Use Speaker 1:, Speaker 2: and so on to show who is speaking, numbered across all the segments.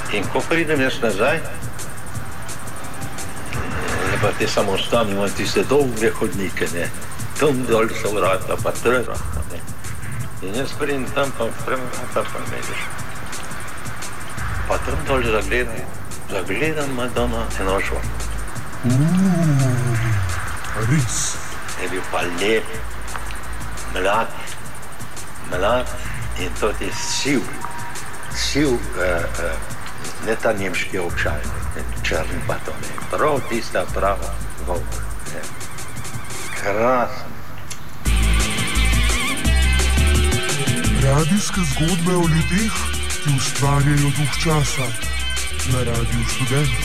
Speaker 1: In ko pridem jaz nazaj, pa te samostani imajo tiste dolge hodnike, ne. Tam dol so vrata, pa treba, ne. In jaz pridem tam, pa vrata, pa medeš. Pa tam dol zagledam Madonna Enožva.
Speaker 2: Res.
Speaker 1: Je bil pa lep, mlad in to je siv, ne ta nemški očaj, črn pa to ne, prav tista prava volk, ne. Krasno.
Speaker 2: Radijske zgodbe o ljudeh, ki ustvarjajo duh časa na Radiu Študent.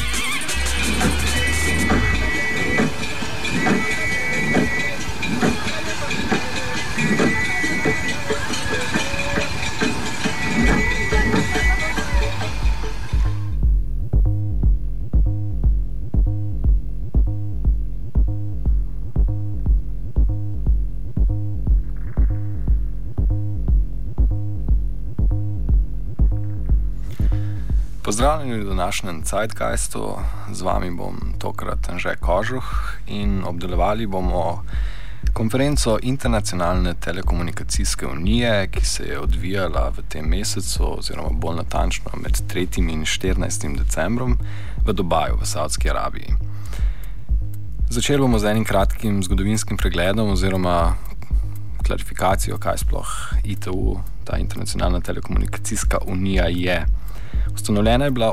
Speaker 3: Pozdravljeni v današnjem Zeitgeistu, z vami bom tokrat Anže Kožuh in obdelovali bomo konferenco Internacionalne telekomunikacijske unije, ki se je odvijala v tem mesecu, oziroma bolj natančno med 3. in 14. decembrom v Dubaju v Saudski Arabiji. Začeli bomo z enim kratkim zgodovinskim pregledom oziroma klarifikacijo, kaj sploh ITU, ta Internacionalna telekomunikacijska unija, je. Ustanovljena je bila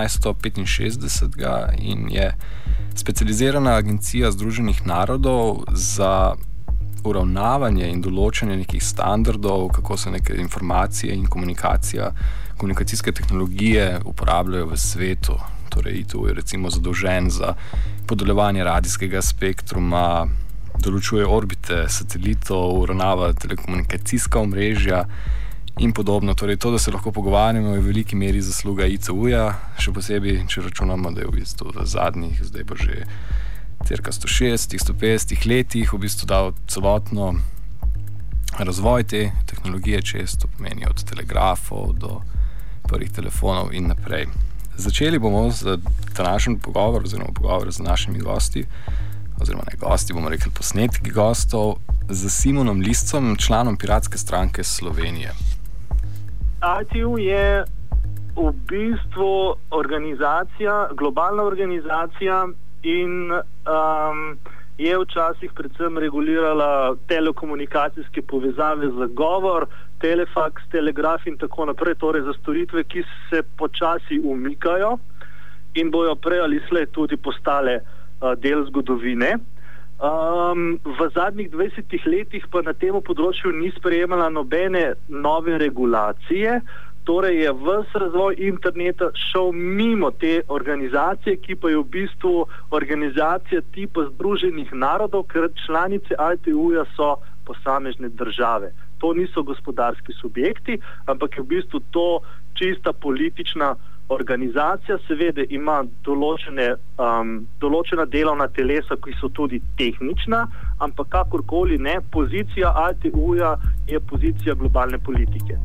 Speaker 3: 1865 in je specializirana agencija Združenih narodov za uravnavanje in določanje nekih standardov, kako se neke informacije in komunikacijske tehnologije uporabljajo v svetu. Torej, ITU je recimo zadolžen za podeljevanje radijskega spektruma, določuje orbite satelitov, uravnava telekomunikacijska omrežja in podobno. Torej, to, da se lahko pogovarjamo, je v veliki meri zasluga ITU-ja, še posebej, če računamo, da je v bistvu v zadnjih, zdaj bo že cirka 160-150 letih v bistvu dal celotno razvoj te tehnologije, često pomeni od telegrafov do prvih telefonov in naprej. Začeli bomo z današnjim pogovor z našimi gosti, oziroma ne gosti, bomo rekli posnetki gostov, z Simonom Liscem, članom Piratske stranke Slovenije.
Speaker 4: ITU je v bistvu globalna organizacija in je včasih predvsem regulirala telekomunikacijske povezave za govor, telefaks, telegraf in tako naprej, torej za storitve, ki se počasi umikajo in bojo prej ali slej tudi postale del zgodovine. V zadnjih 20 letih pa na tem področju ni sprejemala nobene nove regulacije, torej je ves razvoj interneta šel mimo te organizacije, ki pa je v bistvu organizacija tipa Združenih narodov, ker članice ITU-ja so posamezne države. To niso gospodarski subjekti, ampak je v bistvu to čista politična organizacija. Seveda ima določena delovna telesa, ki so tudi tehnična, ampak kakorkoli ne, pozicija ITU-ja je pozicija globalne politike.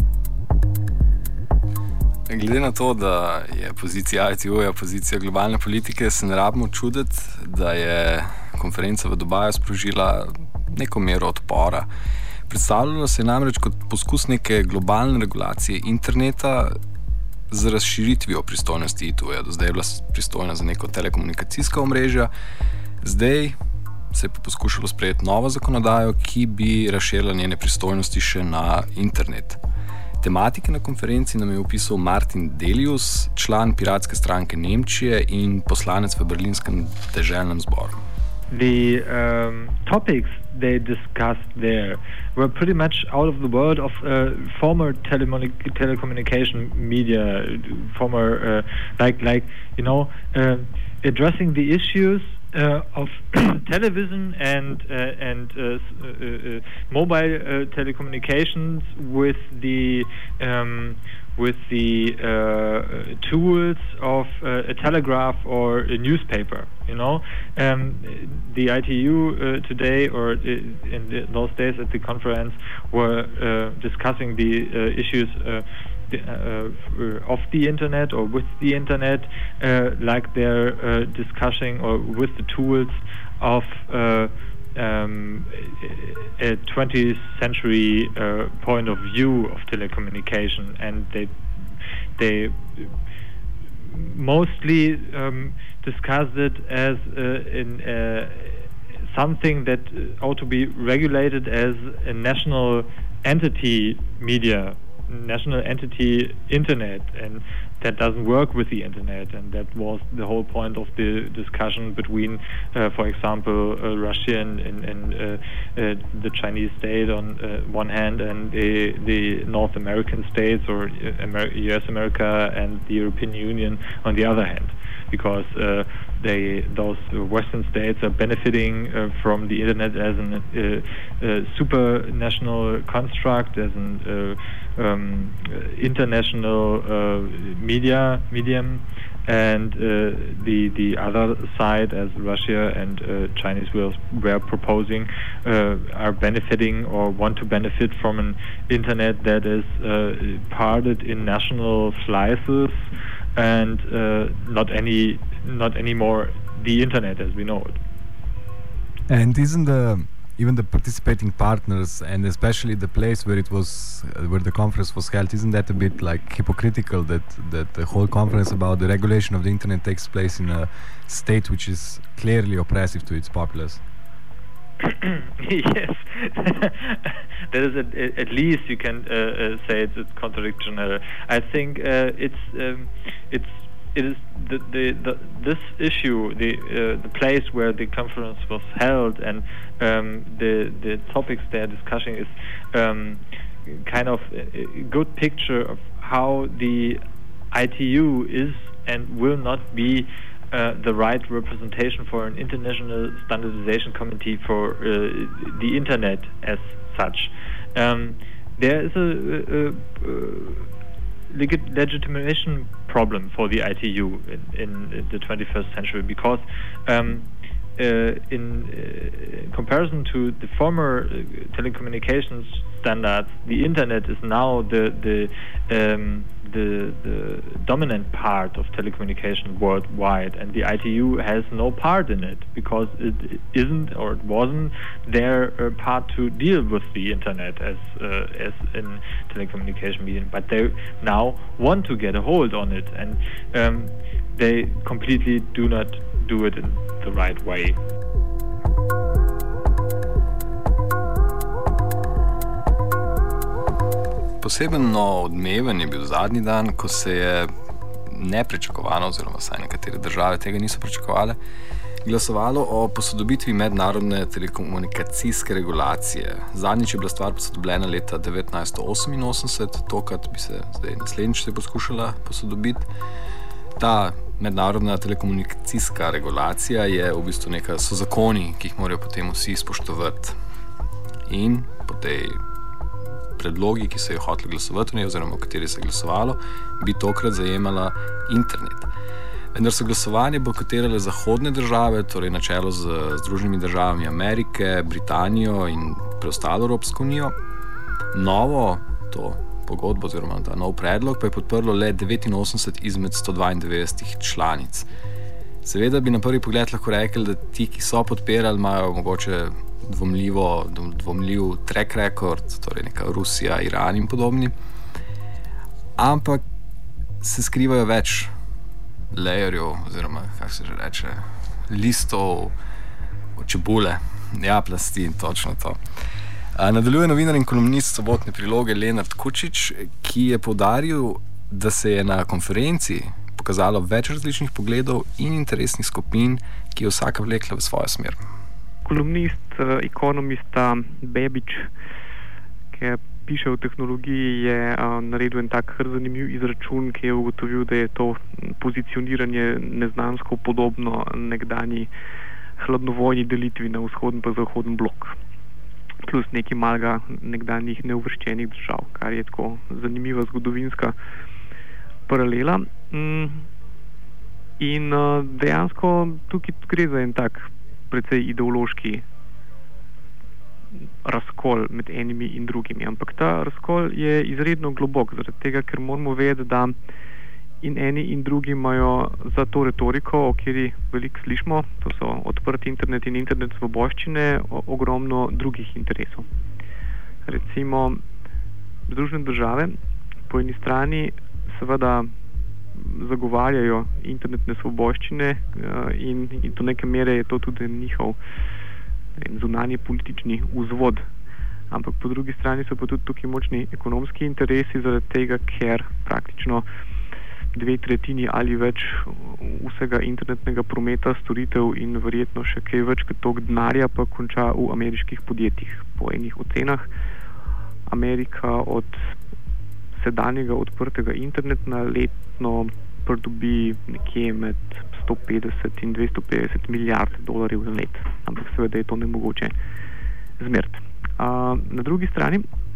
Speaker 3: Glede na to, da je pozicija ITU-ja pozicija globalne politike, se ne rabimo čuditi, da je konferenca v Dubaju sprožila neko mero odpora. Predstavljalo se je namreč kot poskus neke globalne regulacije interneta z razširitvijo pristojnosti ITU-ja. Do zdaj je bila pristojna za neko telekomunikacijska omrežja, zdaj se je poskušalo sprejeti novo zakonodajo, ki bi razširila njene pristojnosti še na internet. Tematike na konferenci nam je opisal Martin Delius, član Piratske stranke Nemčije in poslanec v Berlinskem deželnem zboru.
Speaker 5: The topics they discussed there were pretty much out of the world of former telecommunication media, former addressing the issues of television and mobile telecommunications with the tools of a telegraph or a newspaper. The ITU today, or in those days at the conference, were discussing the issues of the internet or with the internet, like they're discussing or with the tools of a 20th century point of view of telecommunication, and they mostly discussed it as something that ought to be regulated as a national entity media, national entity internet, and that doesn't work with the internet. And that was the whole point of the discussion between, for example, Russia and the Chinese state on one hand, and the North American states, or US America and the European Union on the other hand, because those Western states are benefiting from the internet as a supranational construct, as an international medium, and the other side, as Russia and Chinese were proposing, are benefiting or want to benefit from an internet that is parted in national slices, and not anymore the internet as we know it.
Speaker 3: And isn't even the participating partners, and especially the place where where the conference was held, isn't that a bit like hypocritical that the whole conference about the regulation of the internet takes place in a state which is clearly oppressive to its populace?
Speaker 5: Yes, that is at least you can say it's contradictory. I think it is this issue, the place where the conference was held, and the topics they are discussing is kind of a good picture of how the ITU is and will not be the right representation for an international standardization committee for the internet as such. There is a legitimation problem for the ITU in the 21st century, because in comparison to the former telecommunications standards, the internet is now the dominant part of telecommunication worldwide, and the ITU has no part in it because it isn't, or it wasn't their part to deal with the internet as in telecommunication medium. But they now want to get a hold on it, and they completely do not do it in the right way.
Speaker 3: Posebno odmeven je bil zadnji dan, ko se je nepričakovano, oziroma vsaj nekatere države tega niso pričakovale, glasovalo o posodobitvi mednarodne telekomunikacijske regulacije. Zadnjič je bila stvar posodobljena leta 1988, tokrat bi se zdaj naslednjič poskušala posodobiti. Ta mednarodna telekomunikacijska regulacija je v bistvu so zakoni, ki jih morajo potem vsi spoštovati. In po tej predlogi, ki se je hotelo glasovati, oziroma o kateri se je glasovalo, bi tokrat zajemala internet. Vendar so glasovanje bojkotirale zahodne države, torej na čelu z Združenimi državami Amerike, Britanijo in preostalo Evropsko unijo. Novo to pogodbo oziroma ta nov predlog pa je podprlo le 89 izmed 192 članic. Seveda bi na prvi pogled lahko rekli, da ti, ki so podpirali, imajo mogoče dvomljiv track record, torej neka Rusija, Iran in podobni, ampak se skrivajo več layerjev, oziroma kako se že reče, listov, čebule, plasti in točno to. Nadaljuje novinar in kolumnist Sobotne priloge Lenart Kučič, ki je poudaril, da se je na konferenci pokazalo več različnih pogledov in interesnih skupin, ki je vsaka vlekla v svojo smer.
Speaker 6: Kolumnist ekonomista Bebič, ki piše o tehnologiji, je naredil en tak zanimiv izračun, ki je ugotovil, da je to pozicioniranje neznansko podobno nekdanji hladnovojni delitvi na vzhodni pa zahodni blok, plus nekaj malega nekdanjih neuvrščenih držav, kar je tako zanimiva zgodovinska paralela. In dejansko tukaj gre za en tak precej ideološki razkol med enimi in drugimi. Ampak ta razkol je izredno globok, zaradi tega, ker moramo vedeti, da in eni in drugi imajo za to retoriko, o kateri veliko slišimo, to so odprti internet in internet svoboščine, ogromno drugih interesov. Recimo, Združene države po eni strani seveda zagovarjajo internetne svoboščine in do neke mere je to tudi njihov zunanji politični vzvod. Ampak po drugi strani so pa tudi tukaj močni ekonomski interesi, zaradi tega, ker praktično 2/3 ali več vsega internetnega prometa, storitev in verjetno še kaj več kot toliko denarja pa konča v ameriških podjetjih. Po enih ocenah Amerika od sedanjega odprtega interneta letno pridobi nekje med 150 in 250 milijard dolarjev na let. Ampak seveda je to nemogoče zmeriti. Na drugi strani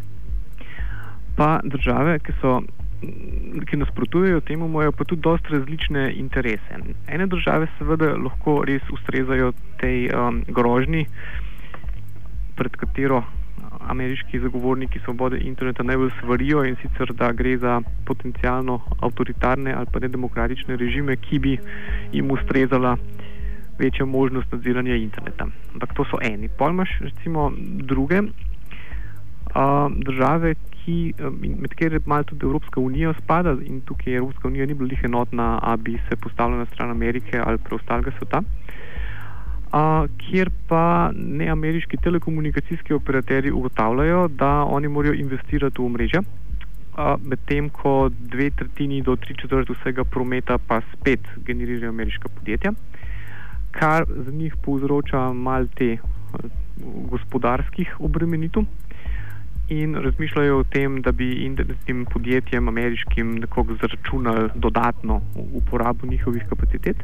Speaker 6: pa države, ki nasprotujejo temu, imajo pa tudi dosti različne interese. Ene države seveda lahko res ustrezajo tej grožnji, pred katero ameriški zagovorniki svobode interneta najbolj svarijo, in sicer, da gre za potencialno avtoritarne ali pa nedemokratične režime, ki bi jim ustrezala večja možnost nadziranja interneta. Ampak to so eni. Pol imaš recimo druge države, med kjer malo tudi Evropska unija spada, in tukaj Evropska unija ni bila lih enotna, a bi se postavila na stran Amerike ali preostalega sveta, kjer pa neameriški telekomunikacijski operaterji ugotavljajo, da oni morajo investirati v omrežja, medtem ko 2/3 do 3/4 vsega prometa pa spet generirajo ameriška podjetja, kar za njih povzroča malo te gospodarskih obremenitev in razmišljajo o tem, da bi internetnim podjetjem ameriškim nekako zaračunali dodatno uporabo njihovih kapacitet.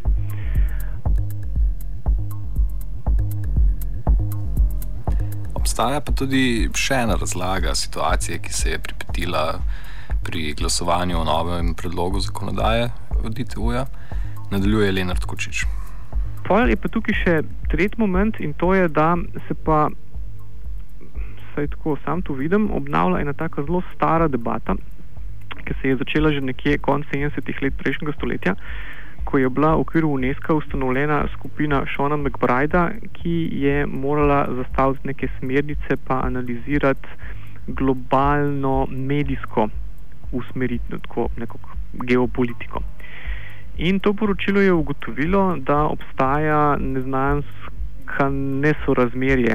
Speaker 3: Obstaja pa tudi še ena razlaga situacije, ki se je pripetila pri glasovanju o novem predlogu zakonodaje od ITU-ja. Nadaljuje Lenart Kočič.
Speaker 6: Pol je pa tukaj še tretji moment, in to je, da se pa, saj tako sam to vidim, obnavlja ena taka zelo stara debata, ki se je začela že nekje konec 70 let prejšnjega stoletja, ko je bila v okviru UNESCO ustanovljena skupina Shona McBrida, ki je morala zastaviti neke smernice pa analizirati globalno medijsko usmeritev, tako nekako geopolitiko. In to poročilo je ugotovilo, da obstaja neznanska nesorazmerje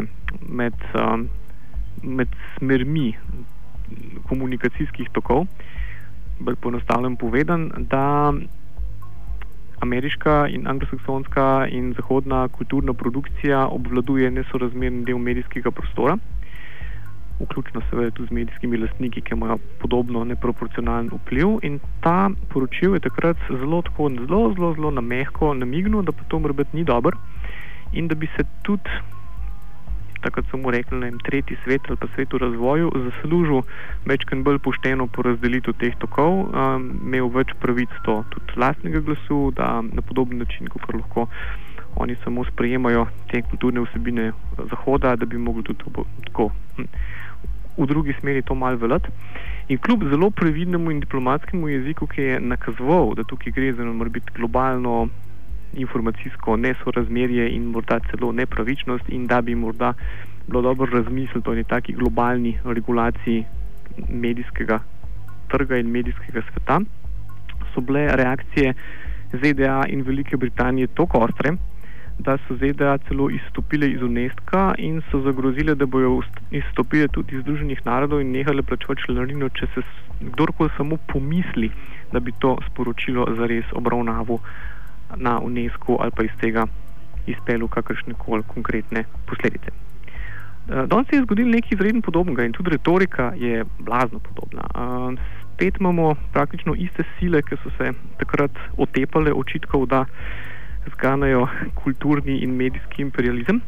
Speaker 6: med smermi komunikacijskih tokov, bolj poenostavljeno povedan, da ameriška in anglosaksonska in zahodna kulturna produkcija obvladuje nesorazmerni del medijskega prostora, vključno seveda tudi z medijskimi lastniki, ki imajo podobno neproporcionalen vpliv, in ta poročil je takrat zelo na mehko namignil, da pa to mora biti ni dobro in da bi se tudi, takrat so mu rekli, tretji svet ali pa svet v razvoju, zaslužil večkrat bolj pošteno porazdelitev teh tokov, imel več pravic do tudi lastnega glasu, da na podoben način, kot lahko oni samo sprejemajo te kulturne vsebine Zahoda, da bi mogli tudi tako v drugi smeri to malo veljati. In kljub zelo previdnemu in diplomatskemu jeziku, ki je nakazoval, da tukaj gre za morebiti globalno informacijsko nesorazmerje in morda celo nepravičnost, in da bi morda bilo dobro razmisliti o neki globalni regulaciji medijskega trga in medijskega sveta, so bile reakcije ZDA in Velike Britanije tako ostre, da so ZDA celo izstopile iz UNESCO in so zagrozile, da bojo izstopile tudi iz Združenih narodov in nehale plačevati članarino, če se kdorkoli samo pomisli, da bi to sporočilo zares obravnaval na UNESCO ali pa iz tega izpeljal kakršnekoli konkretne posledice. Danes se je zgodilo nekaj izredno podobnega in tudi retorika je blazno podobna. Spet imamo praktično iste sile, ki so se takrat otepale očitkov, da zganjajo kulturni in medijski imperializem,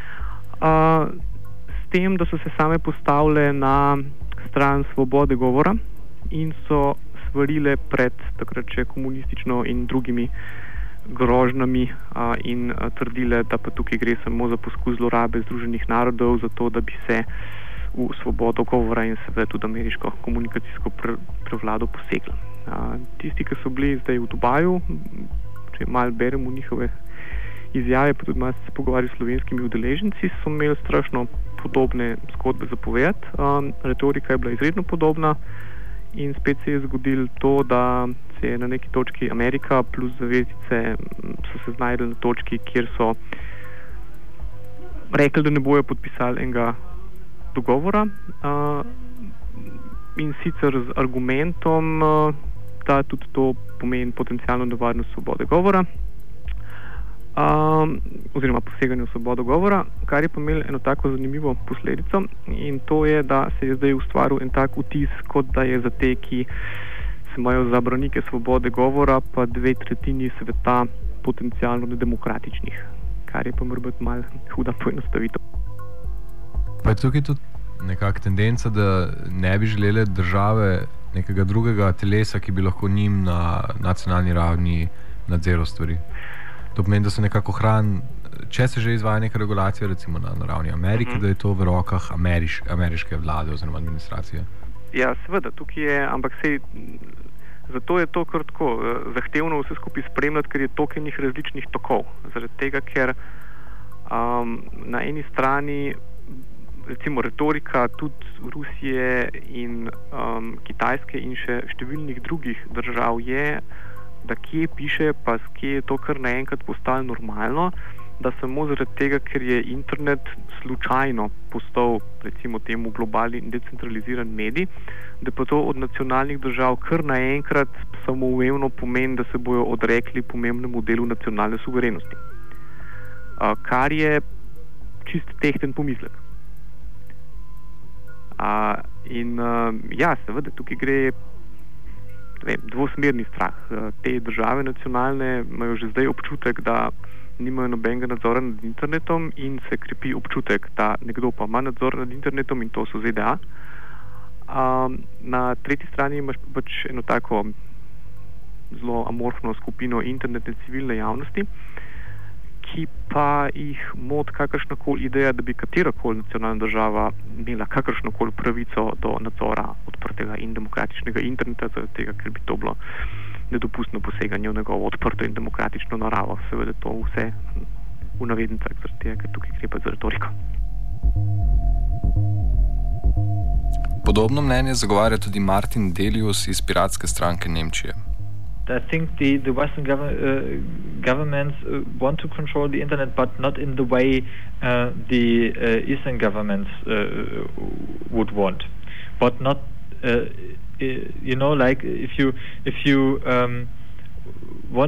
Speaker 6: s tem, da so se same postavile na stran svobode govora in so svarile pred takrat še komunistično in drugimi grožnjami in trdile, da pa tukaj gre samo za poskus zlorabe Združenih narodov, zato da bi se v svobodo govora in seveda tudi ameriško komunikacijsko prevlado poseglo. Tisti, ki so bili zdaj v Dubaju, če malo beremo njihove izjave, pa tudi malo se pogovarjali s slovenskimi udeleženci, so imeli strašno podobne zgodbe za povedati. Retorika je bila izredno podobna in spet se je zgodilo to, da se je na neki točki Amerika plus zaveznice so se znajdli na točki, kjer so rekli, da ne bojo podpisali enega dogovora in sicer z argumentom, da tudi to pomeni potencijalno nevarnost svobode govora oziroma poseganje v svobodo govora, kar je pa imelo eno tako zanimivo posledico in to je, da se je zdaj ustvaril en tak vtis, kot da je za te, ki se imajo za branike svobode govora, pa 2/3 sveta potencijalno nedemokratičnih, kar je pa mora biti malo huda poenostavitev.
Speaker 7: Pa je tukaj tudi nekakšna tendenca, da ne bi želele države nekega drugega telesa, ki bi lahko njim na nacionalni ravni nadziral stvari. To pomeni, da so nekako če se že izvaja neka regulacija, recimo na ravni Amerike, da je to v rokah ameriške vlade oziroma administracije.
Speaker 6: Ja, seveda, tukaj je, ampak zato je to kar tako zahtevno vse skupaj spremljati, ker je toliko enih različnih tokov. Zaradi tega, ker na eni strani recimo retorika tudi Rusije in Kitajske in še številnih drugih držav je, da kje piše, pa kje je to kar naenkrat postalo normalno, da samo zaradi tega, ker je internet slučajno postal, recimo temu, globalni in decentraliziran medij, da pa to od nacionalnih držav kar naenkrat samoumevno pomeni, da se bojo odrekli pomembnemu delu nacionalne suverenosti. Kar je čist tehten pomislek. Ja, seveda, tukaj gre dvosmerni strah. Te države nacionalne imajo že zdaj občutek, da nimajo nobenega nadzora nad internetom in se krepi občutek, da nekdo pa ima nadzor nad internetom in to so ZDA. Na tretji strani imaš pač eno tako zelo amorfno skupino internetne civilne javnosti, ki pa jih moti kakršnakoli ideja, da bi katerakoli nacionalna država imela kakršnokoli pravico do nadzora odprtega in demokratičnega interneta, zaradi tega, ker bi to bilo nedopustno poseganje v njegovo odprto in demokratično naravo. Seveda to vse v navednicah, zaradi tega, ker tukaj gre pa za retoriko.
Speaker 3: Podobno mnenje zagovarja tudi Martin Delius iz Piratske stranke Nemčije.
Speaker 5: I think the Western governments want to control the internet, but not in the way the Eastern governments would want. But not, like if you want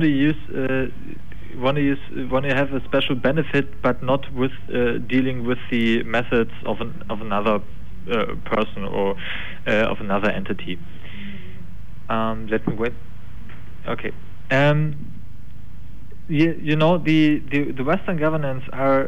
Speaker 5: to have a special benefit, but not with dealing with the methods of another person or of another entity. Let me wait. Okay. The Western governments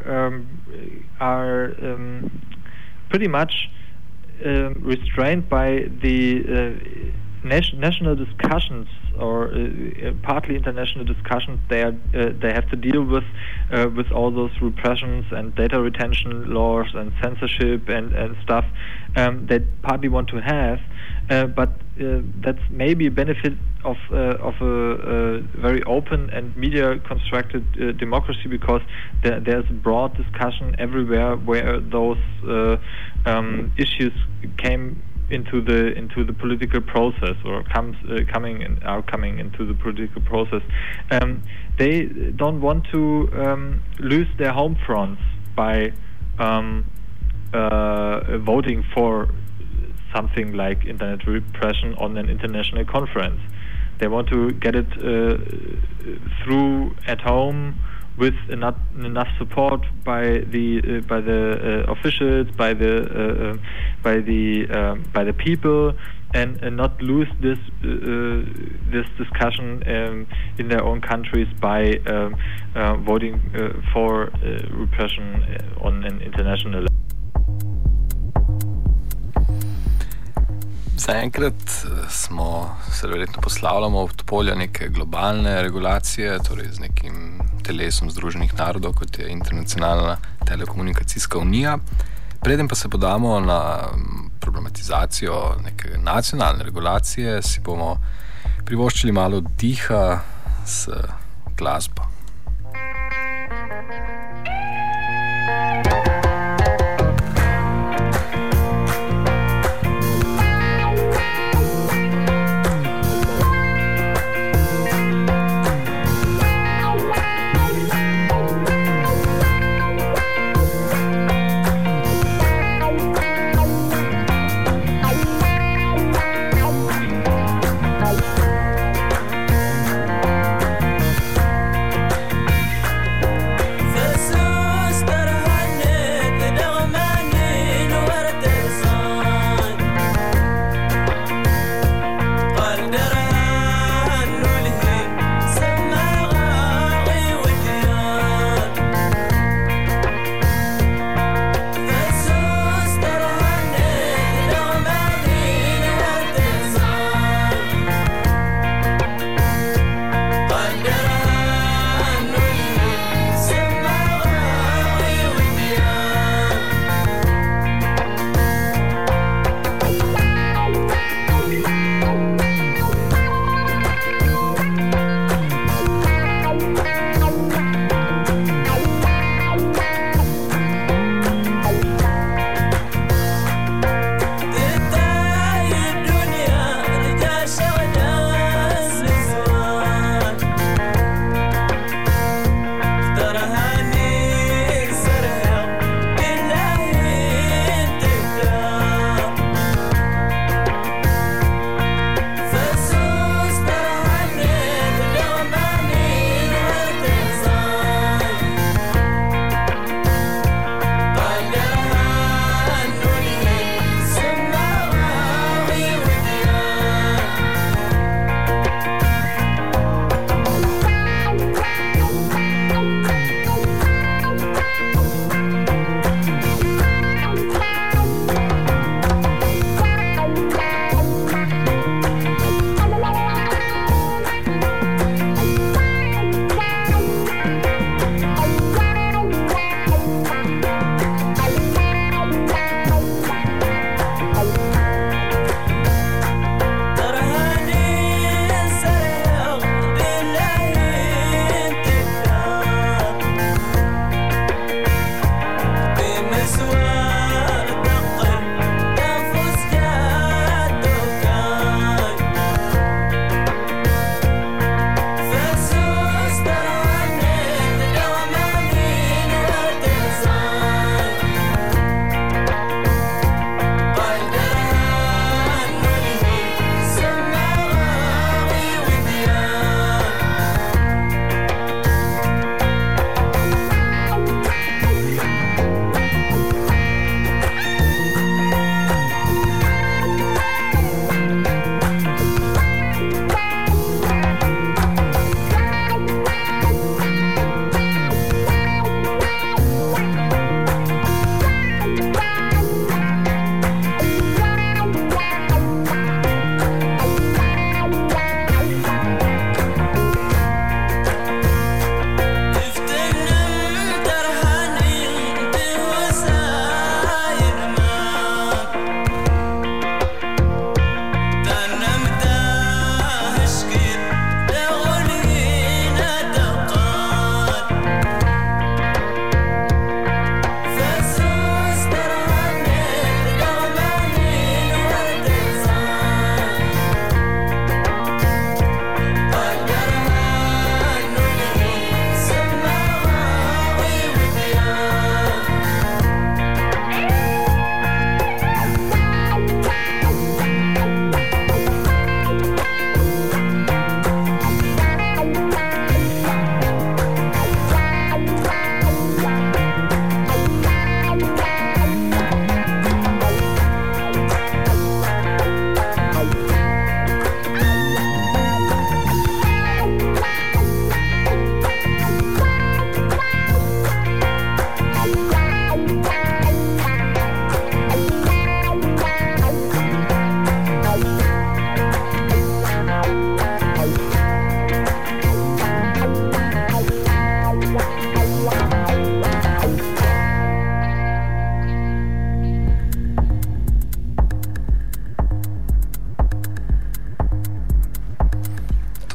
Speaker 5: are pretty much restrained by the national discussions or partly international discussions they have to deal with all those repressions and data retention laws and censorship and stuff they partly want to have, but that's maybe a benefit of a very open and media constructed democracy, because there's a broad discussion everywhere where those issues came into the political process or are coming into the political process. They don't want to lose their home fronts by voting for something like internet repression on an international conference. They want to get it through at home with enough support by the officials, by the people, and not lose this discussion in their own countries by voting for repression on an international level.
Speaker 3: Zaenkrat se verjetno poslavljamo od polja neke globalne regulacije, torej z nekim telesom Združenih narodov, kot je Internacionalna telekomunikacijska unija. Preden pa se podamo na problematizacijo neke nacionalne regulacije, si bomo privoščili malo diha s glasbo.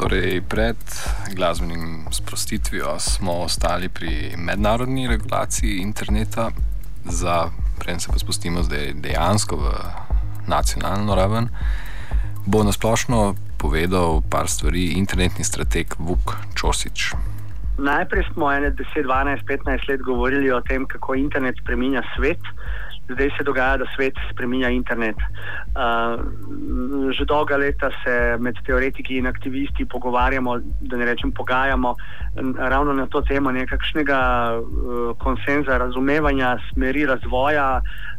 Speaker 3: Torej, pred glasbenim sprostitvijo smo ostali pri mednarodni regulaciji interneta, preden se pa spustimo zdaj dejansko v nacionalno raven, bo nasplošno povedal par stvari internetni strateg Vuk Čosić.
Speaker 8: Najprej smo 10, 12, 15 let govorili o tem, kako internet spreminja svet. Zdaj se dogaja, da svet spreminja internet. Že dolga leta se med teoretiki in aktivisti pogovarjamo, da ne rečem pogajamo, ravno na to temo nekakšnega konsenza, razumevanja smeri razvoja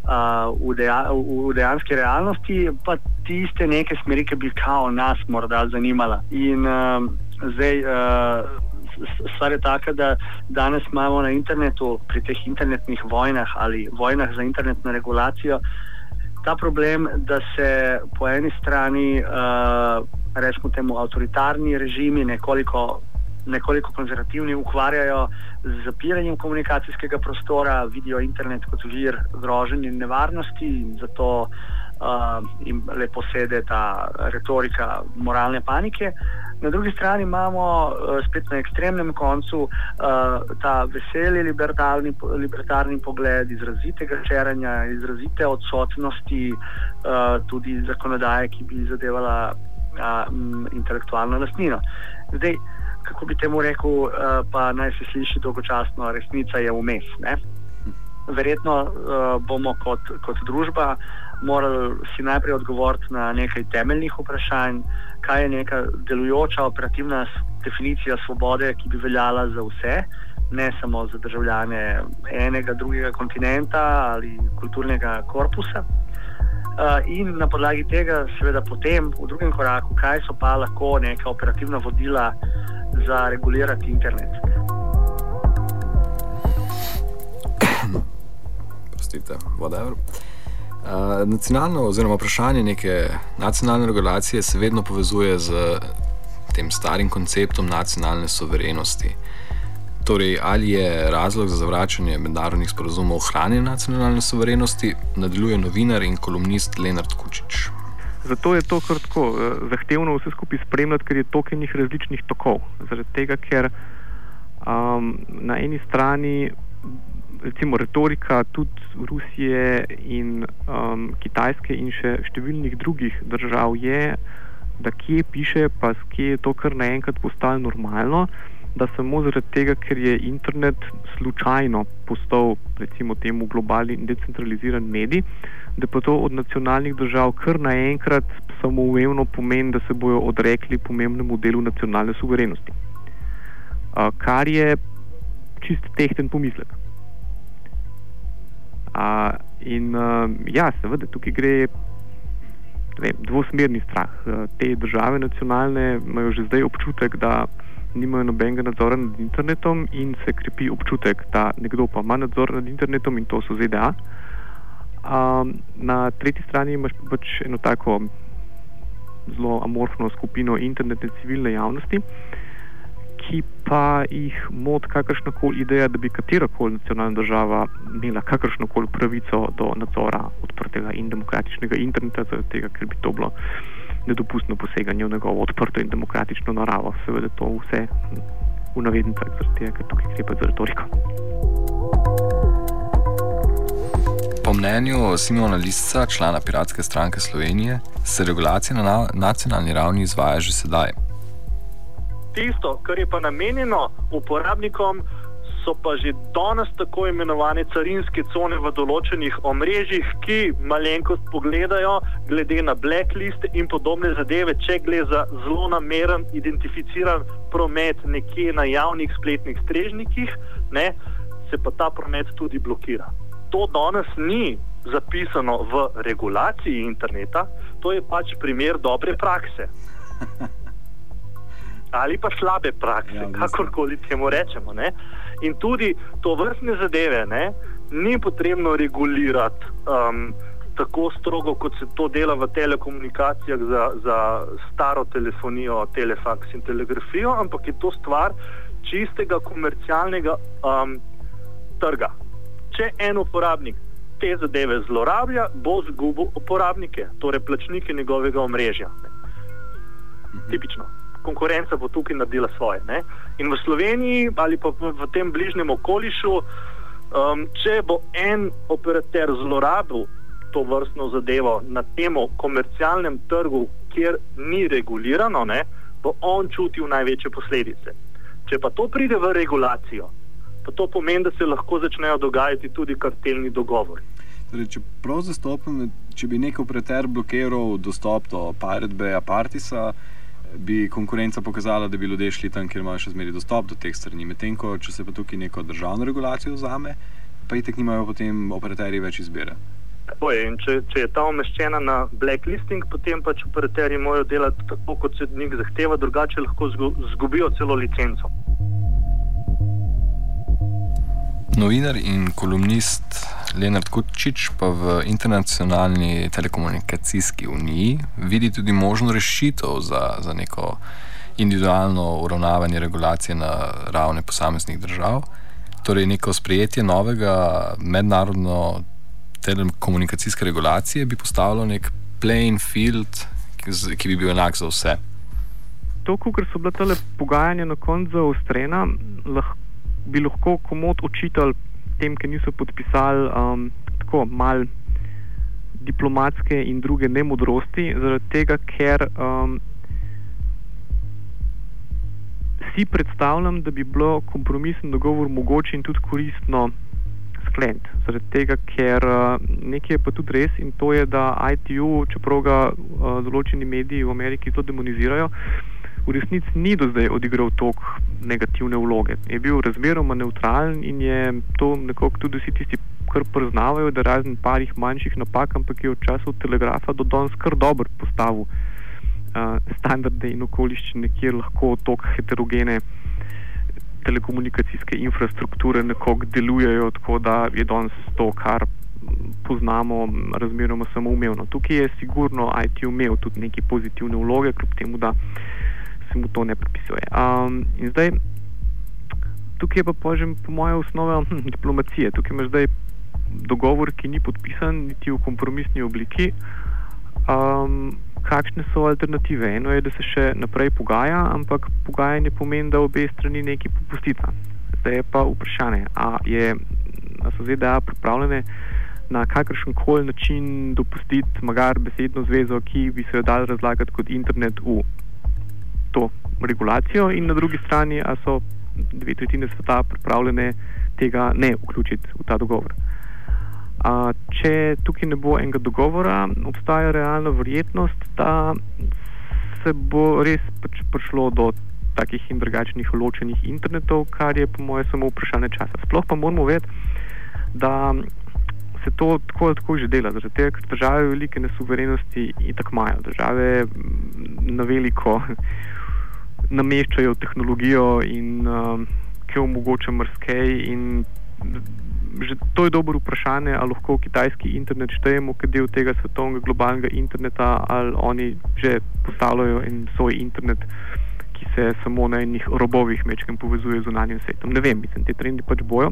Speaker 8: v dejanski realnosti, pa tiste neke smeri, ki bi kao nas morda zanimala. In zdaj stvar je taka, da danes imamo na internetu, pri teh internetnih vojnah ali vojnah za internetno regulacijo, ta problem, da se po eni strani, rečemo temu, avtoritarni režimi, nekoliko konzervativni, ukvarjajo z zapiranjem komunikacijskega prostora, vidijo internet kot vir groženj in nevarnosti in zato jim lepo sede ta retorika moralne panike. Na drugi strani imamo spet na ekstremnem koncu ta veseli libertarni pogled, izrazitega šeranja, izrazite odsotnosti tudi zakonodaje, ki bi zadevala intelektualno lastnino. Zdaj, kako bi temu rekel, pa naj se sliši dolgočasno, resnica je vmes, ne? Verjetno bomo kot družba morali si najprej odgovoriti na nekaj temeljnih vprašanj, kaj je neka delujoča operativna definicija svobode, ki bi veljala za vse, ne samo za državljane enega, drugega kontinenta ali kulturnega korpusa. In na podlagi tega seveda potem v drugem koraku, kaj so pa lahko neka operativna vodila za regulirati internet.
Speaker 3: Whatever. Nacionalno oziroma vprašanje neke nacionalne regulacije se vedno povezuje z tem starim konceptom nacionalne suverenosti. Torej, ali je razlog za zavračanje mednarodnih sporazumov ohranjanje nacionalne suverenosti, nadaljuje novinar in kolumnist Lenart Kučič.
Speaker 6: Zato je to kar tako zahtevno vse skupaj spremljati, ker je toliko enih različnih tokov. Zaradi tega, ker na eni strani recimo retorika tudi Rusije in Kitajske in še številnih drugih držav je, da kje piše, pa kje je to kar naenkrat postalo normalno, da samo zaradi tega, ker je internet slučajno postal recimo temu globalni in decentraliziran medij, da pa to od nacionalnih držav kar naenkrat samoumevno pomeni, da se bojo odrekli pomembnemu delu nacionalne suverenosti. Kar je čist tehten pomislek. Ja, seveda, tukaj gre dvosmerni strah. Te države nacionalne imajo že zdaj občutek, da nimajo nobenega nadzora nad internetom in se krepi občutek, da nekdo pa ima nadzor nad internetom in to so ZDA. Na tretji strani imaš pač eno tako zelo amorfno skupino internetne civilne javnosti, ki pa jih mod kakršnakoli ideja, da bi katerakoli nacionalna država imela kakršnokoli pravico do nadzora odprtega in demokratičnega interneta, zaradi tega, ker bi to bilo nedopustno poseganje v njegovo odprto in demokratično naravo. Seveda to vse v navednicah, zaradi tega, ker tukaj gre pa za retoriko.
Speaker 3: Po mnenju Simona Lisca, člana Piratske stranke Slovenije, se regulacija na nacionalni ravni izvaja že sedaj.
Speaker 4: Tisto, kar je pa namenjeno uporabnikom, so pa že danes tako imenovane carinske cone v določenih omrežjih, ki malenkost pogledajo glede na blacklist in podobne zadeve, če gre za zelo nameren, identificiran promet nekje na javnih spletnih strežnikih, ne, se pa ta promet tudi blokira. To danes ni zapisano v regulaciji interneta, to je pač primer dobre prakse. Ali pa slabe prakse, kakorkoli temu rečemo, ne? In tudi to vrstne zadeve, ne, ni potrebno regulirati tako strogo, kot se to dela v telekomunikacijah za staro telefonijo, telefaks in telegrafijo, ampak je to stvar čistega komercialnega trga. Če en uporabnik te zadeve zlorablja, bo zgubil uporabnike, torej plačnike njegovega omrežja. Tipično. Konkurenca bo tukaj naredila svoje. Ne? In v Sloveniji ali pa v tem bližnjem okolišu, če bo en operater zlorabil to vrstno zadevo na temo komercialnem trgu, kjer ni regulirano, ne, bo on čutil največje posledice. Če pa to pride v regulacijo, pa to pomeni, da se lahko začnejo dogajati tudi kartelni dogovori.
Speaker 3: Torej, če prav zastopim, če bi nek operater blokiral dostop do Pirate Baya, Partisa, bi konkurenca pokazala, da bi ljudje šli tam, kjer imajo še zmeri dostop do teh strani. Medtem ko, če se pa tukaj neko državno regulacijo vzame, pa itek nimajo potem operaterji več izbire.
Speaker 4: Tako je, in če je ta umeščena na blacklisting, potem pač operaterji morajo delati tako, kot se od njih zahteva, drugače lahko zgubijo celo licenco.
Speaker 3: Novinar in kolumnist Lenart Kutčič pa v Internacionalni telekomunikacijski uniji vidi tudi možno rešitev za neko individualno uravnavanje regulacije na ravni posameznih držav, torej neko sprejetje novega mednarodno telekomunikacijske regulacije bi postavilo nek playing field, ki bi bil enak za vse.
Speaker 6: To, ker so bila tale pogajanja na koncu zaostrena, bi lahko komot očitali tem, ki niso podpisali tako mal diplomatske in druge nemodrosti, zaradi tega, ker si predstavljam, da bi bilo kompromisen dogovor mogoče in tudi koristno skleniti. Zaradi tega, ker nekaj je pa tudi res in to je, da ITU, čeprav ga določeni mediji v Ameriki to demonizirajo, v resnici ni do zdaj odigral toliko negativne vloge. Je bil razmeroma neutralen in je to nekako tudi vsi tisti, kar priznavajo, da razen parih manjših napak, ampak je od časov telegrafa do danes kar dobro postavil standarde in okoliščine, kjer lahko toliko heterogene telekomunikacijske infrastrukture nekako delujejo, tako da je danes to, kar poznamo, razmeroma samoumevno. Tukaj je sigurno ITU imel tudi neke pozitivne vloge, kljub temu, da se mu to ne pripisuje. In zdaj, tukaj je pa po moje osnova diplomacije. Tukaj imaš zdaj dogovor, ki ni podpisan, niti v kompromisni obliki. Kakšne so alternative? Eno je, da se še naprej pogaja, ampak pogajanje pomeni, da obe strani nekaj popustita. Zdaj je pa vprašanje, a so ZDA pripravljene na kakršenkoli način dopustiti magar besedno zvezo, ki bi se jo dal razlagati kot internet v to regulacijo, in na drugi strani, a so 2/3 sveta pripravljene tega ne vključiti v ta dogovor. Če tukaj ne bo enega dogovora, obstaja realna verjetnost, da se bo res pač prišlo do takih in drugačnih ločenih internetov, kar je po moje samo vprašanje časa. Sploh pa moramo vedeti, da se to tako ali tako že dela, zaradi tega, ker države velike nesuverenosti itak imajo. Države na veliko nameščajo tehnologijo in ki omogoča marsikaj, in že to je dobro vprašanje, ali lahko kitajski internet štejemo kot del tega svetovnega globalnega interneta, ali oni že postavljajo en svoj internet, ki se samo na enih robovih mečkem povezuje z zunanjim svetom. Ne vem, mislim, te trendi pač bojo.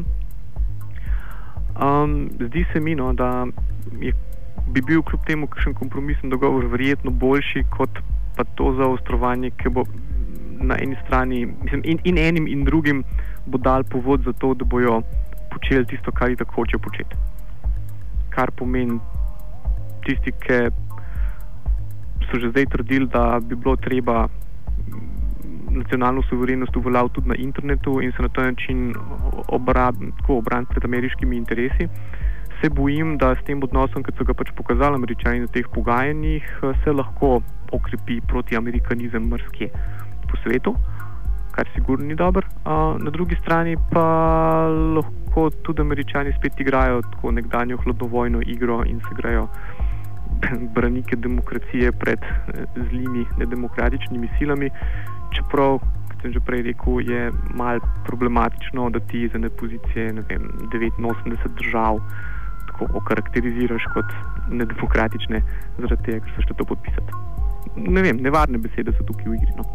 Speaker 6: Zdi se mi, da bi bil kljub temu kakšen kompromisen dogovor verjetno boljši, kot pa to zaostrovanje, ki bo na eni strani, mislim, in enim in drugim bo dal povod za to, da bojo počeli tisto, kar jih tako hoče početi. Kar pomeni tisti, ki so že zdaj trdili, da bi bilo treba nacionalno suverenost uveljaviti tudi na internetu in se na ta način obraniti pred ameriškimi interesi. Se bojim, da s tem odnosom, kot so ga pač pokazali Američani na teh pogajanjih, se lahko okrepi protiamerikanizem marsikje po svetu, kar sigurno ni dobro. Na drugi strani pa lahko tudi Američani spet igrajo tako nekdanjo hladnovojno igro in se igrajo branike demokracije pred zlimi nedemokratičnimi silami, čeprav, kot sem že prej rekel, je malo problematično, da ti za pozicije, ne vem, 89 držav tako okarakteriziraš kot nedemokratične, zaradi tega, ker so še to podpisati. Ne vem, nevarne besede so tukaj v igri, no.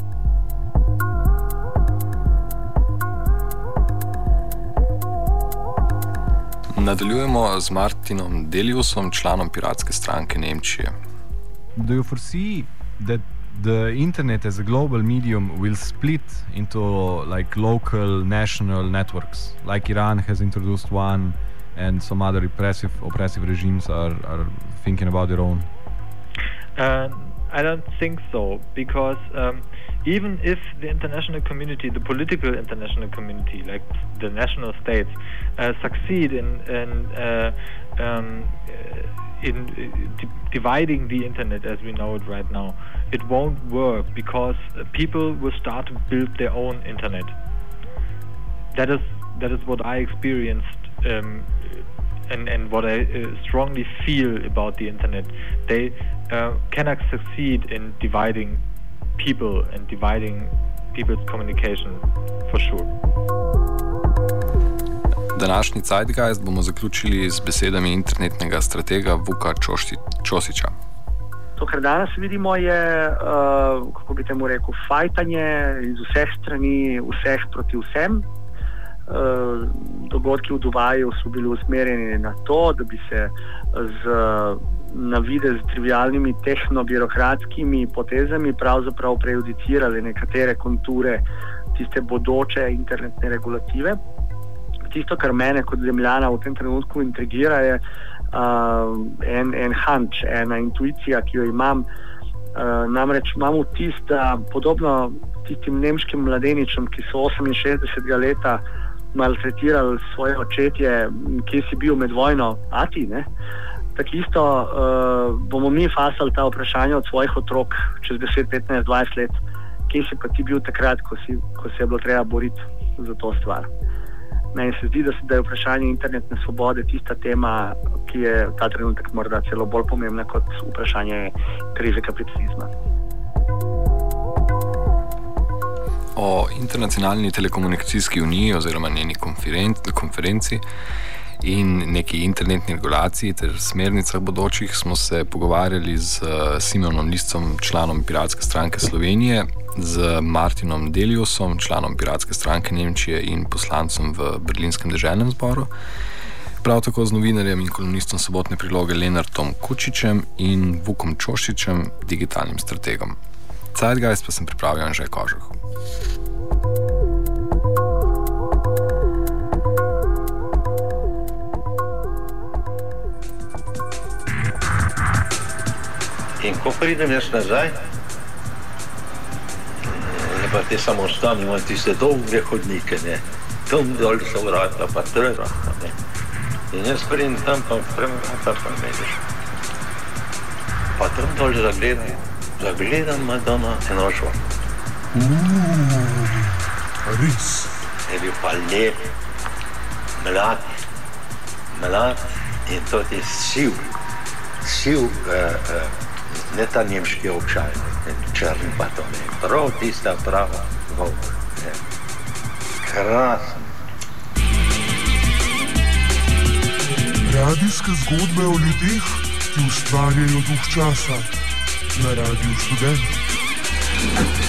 Speaker 3: Nadaljujemo z Martinom Deliusom, članom Piratske stranke Nemčije.
Speaker 7: Do you foresee that the internet as a global medium will split into like local, national networks. Like Iran has introduced one, and some other oppressive regimes are thinking about their own.
Speaker 5: I don't think so, because even if the international community, the political international community, like the national states, succeed in dividing the internet as we know it right now, it won't work, because people will start to build their own internet. That is what I experienced, and what I strongly feel about the internet. They cannot succeed in dividing people and dividing people's communication, for sure.
Speaker 3: Današnji Zeitgeist bomo zaključili z besedami internetnega stratega Vuka Čosića.
Speaker 8: To, kar danes vidimo, je, kako bi temu rekel, fajtanje iz vseh strani, vseh proti vsem. Dogodki v Dubaju so bili usmerjeni na to, da bi se na videz trivialnimi tehnobirokratskimi potezami pravzaprav prejudicirali nekatere konture tiste bodoče internetne regulative. Tisto, kar mene kot zemljana v tem trenutku intrigira, je en hunch, ena intuicija, ki jo imam. Namreč imam vtis, da podobno tistim nemškim mladeničem, ki so 68. leta maltretirali svoje očetje, kje si bil med vojno, ati, ne? Tako isto bomo mi fasali ta vprašanja od svojih otrok čez 10, 15, 20 let, kje si pa ti bil takrat, ko se je bilo treba boriti za to stvar. Meni se zdi, da je vprašanje internetne svobode tista tema, ki je ta trenutek morda celo bolj pomembna kot vprašanje krize kapitalizma.
Speaker 3: O Internacionalni telekomunikacijski uniji oziroma njeni konferenci in neki internetni regulaciji ter smernicah bodočih smo se pogovarjali z Simonom Liscom, članom Piratske stranke Slovenije, z Martinom Deliusom, članom Piratske stranke Nemčije in poslancem v Berlinskem deželnem zboru, prav tako z novinarjem in kolonistom Sobotne priloge Lenartom Kučičem in Vukom Čosićem, digitalnim strategom. Zeitgeist pa sem pripravil Anže Kožuh.
Speaker 1: In ko pridem jaz nazaj, pa te samostani imajo tiste dolge hodnike, ne, tam dol so vrata, pa trera, ne. In jaz pridem tam, pa vidiš. Pa tam dol zagledam Madonna in Ošva.
Speaker 2: Res.
Speaker 1: Je bil pa lep, mlad in to je siv, ne ta nemški očaj, črni pa to ne, prav tista prava volk, ne. Krasen.
Speaker 2: Radijske zgodbe o ljudeh, ki ustvarjajo duh časa na Radiu Študent.